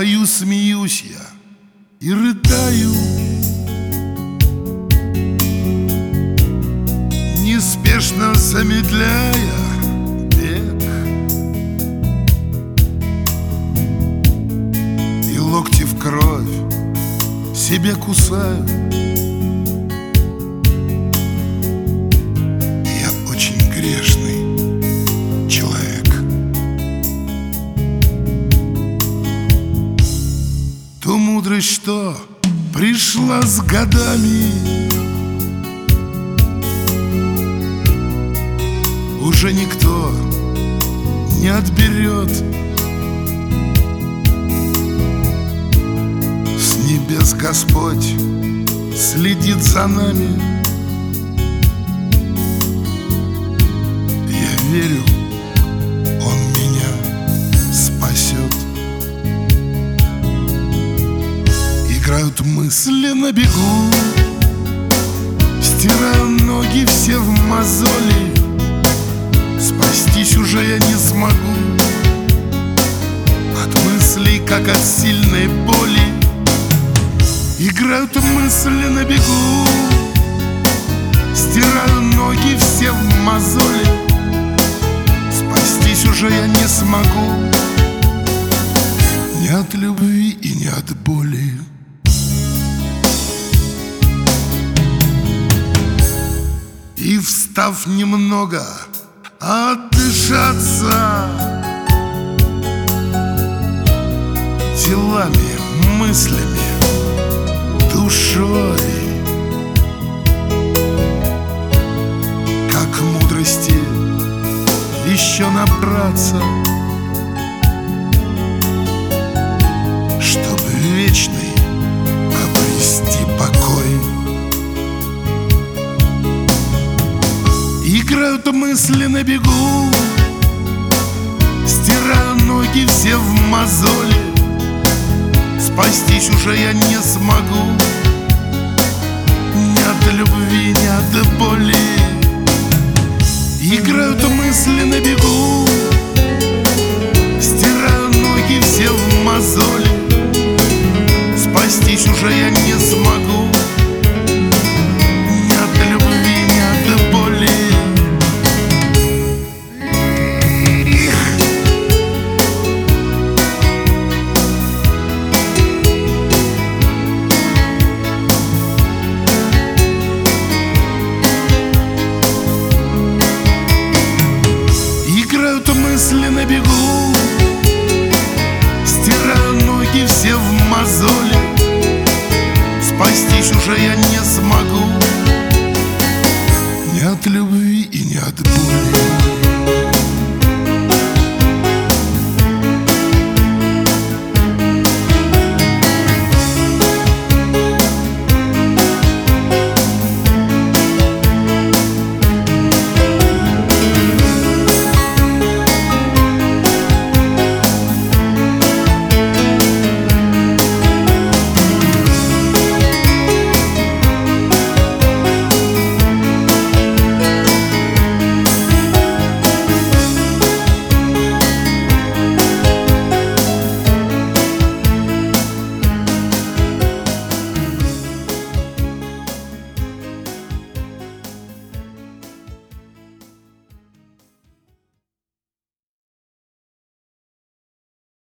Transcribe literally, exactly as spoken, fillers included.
Пою, смеюсь я и рыдаю, неспешно замедляя бег, и локти в кровь себе кусаю. Я очень грешный человек. Ту мудрость, что пришла с годами, уже никто не отберет. С небес Господь следит за нами. Я верю, Он меня спасет. Играют мысли на бегу, стираю ноги все в мозоли. Спастись уже я не смогу от мыслей, как от сильной боли. Играют мысли на бегу, стираю ноги все в мозоли. Спастись уже я не смогу ни от любви и ни от боли. И встав немного отдышаться телами, мыслями, душой, как мудрости еще набраться, чтобы вечный обрести покой. Играют мысли на бегу, стираю ноги все в мозоли. Спастись уже я не смогу ни от любви, ни от боли. Играют мысли на бегу, стираю ноги все в мозоли. Спастись уже я не смогу ни от любви, ни от боли. Мысли на бегу, стираю ноги все в мозоли. Спастись уже я не смогу ни от любви и ни от боли.